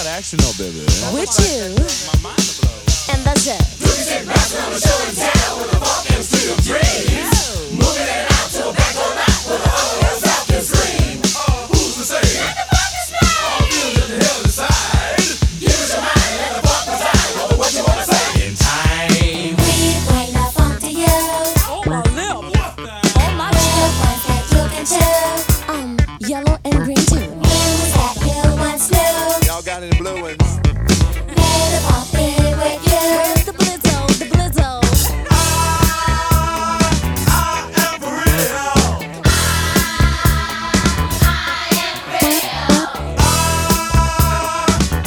action though, baby. With you and the show. We bring the funk to you. Oh, my lip. Oh, my The ones that you can chew. Yellow and green too. News that you once knew. Y'all got any blue ones? Play the funk